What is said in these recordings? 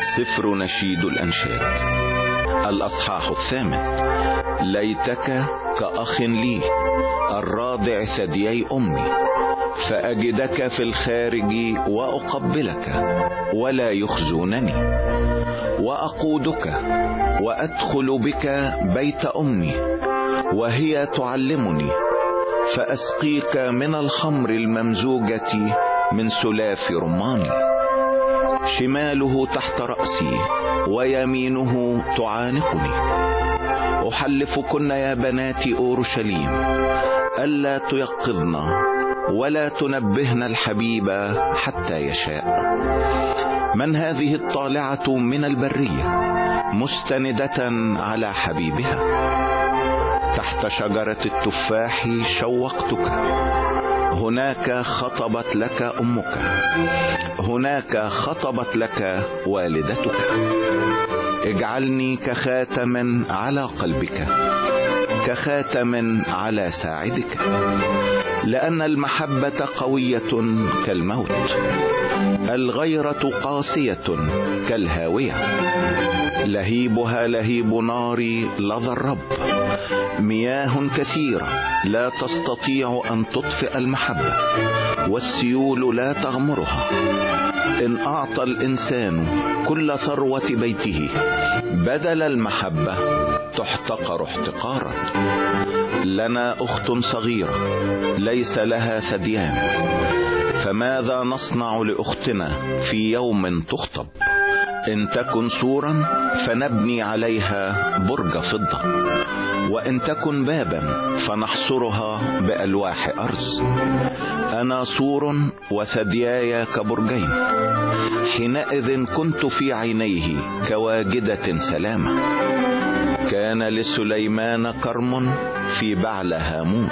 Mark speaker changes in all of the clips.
Speaker 1: سفر نشيد الأنشاد، الأصحاح 8. ليتك كأخ لي الراضع ثديي أمي، فأجدك في الخارج وأقبلك ولا يخزونني، وأقودك وأدخل بك بيت أمي وهي تعلمني، فأسقيك من الخمر الممزوجة من سلاف رماني. شماله تحت رأسي ويمينه تعانقني. أحلفكن يا بنات أورشليم ألا تيقظن ولا تنبهن الحبيب حتى يشاء. من هذه الطالعة من البرية مستندة على حبيبها؟ تحت شجرة التفاح شوقتك، هناك خطبت لك أمك، هناك خطبت لك والدتك. اجعلني كخاتم على قلبك، كخاتم على ساعدك، لأن المحبة قوية كالموت، الغيرة قاسية كالهاوية. لهيبها لهيب نار لظى الرب، مياه كثيرة لا تستطيع أن تطفئ المحبة، والسيول لا تغمرها. إن أعطى الإنسان كل ثروة بيته بدل المحبة تحتقر احتقارا. لنا أخت صغيرة ليس لها ثديان، فماذا نصنع لأختنا في يوم تخطب؟ إن تكن سورا فنبني عليها برج فضة، وإن تكن بابا فنحصرها بألواح أرز. أنا سور وثدياي كبرجين، حينئذ كنت في عينيه كواجدة سلامة. كان لسليمان كرم في بعل هامون،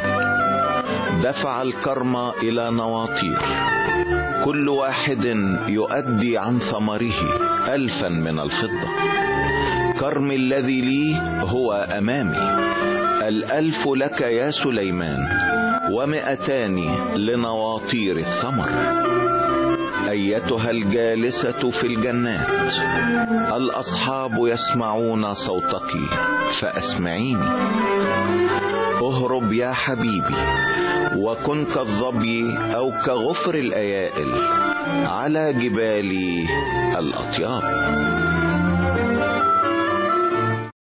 Speaker 1: دفع الكرم إلى نواطير، كل واحد يؤدي عن ثمره 1000 من الفضة. كرم الذي لي هو أمامي، 1000 لك يا سليمان، و200 لنواطير الثمر. أيتها الجالسة في الجنات، الأصحاب يسمعون صوتك فأسمعيني. اهرب يا حبيبي وكن كالظبي أو كغفر الأيائل على جبال الأطياب.